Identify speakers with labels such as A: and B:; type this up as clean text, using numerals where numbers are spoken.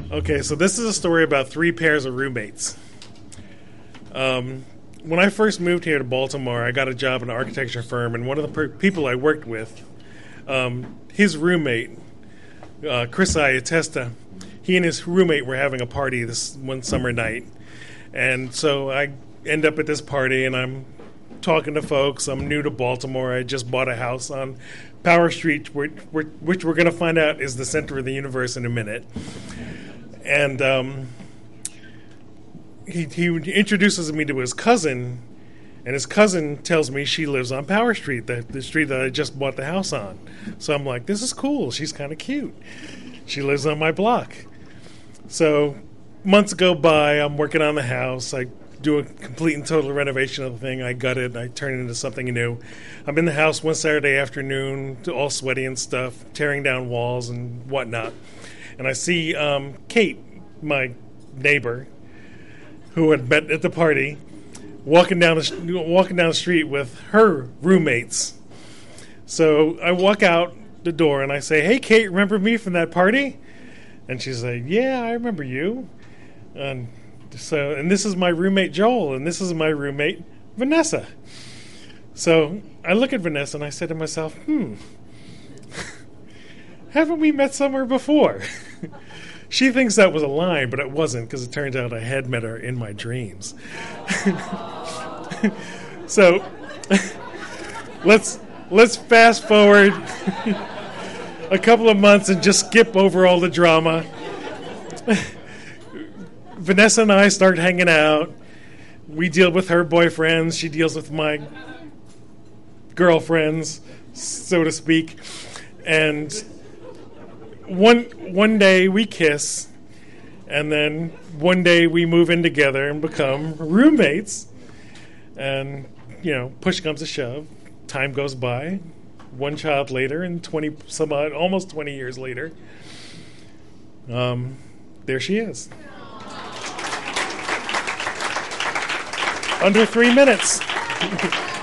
A: Okay, so this is a story about three pairs of roommates. When I first moved here to Baltimore, I got a job in an architecture firm, and one of the people I worked with, his roommate, Chris Iatesta, he and his roommate were having a party this one summer night. And so I end up at this party, and I'm talking to folks. I'm new to Baltimore. I just bought a house on Power Street, which we're going to find out is the center of the universe in a minute. And he introduces me to his cousin, and his cousin tells me she lives on Power Street, the street that I just bought the house on. So I'm like, this is cool. She's kind of cute. She lives on my block. So months go by. I'm working on the house. I do a complete and total renovation of the thing. I gut it. I turn it into something new. I'm in the house one Saturday afternoon, all sweaty and stuff, tearing down walls and whatnot. And I see Kate, my neighbor, who had met at the party, walking down the street with her roommates. So I walk out the door and I say, "Hey, Kate, remember me from that party?" And she's like, "Yeah, I remember you." And this is my roommate Joel, and this is my roommate Vanessa. So I look at Vanessa and I say to myself, haven't we met somewhere before? She thinks that was a line, but it wasn't, because it turns out I had met her in my dreams. So let's fast forward a couple of months and just skip over all the drama. Vanessa and I start hanging out. We deal with her boyfriends. She deals with my girlfriends, so to speak. And one day we kiss, and then one day we move in together and become roommates. And, push comes to shove. Time goes by. One child later, and almost 20 years later, there she is. Under 3 minutes.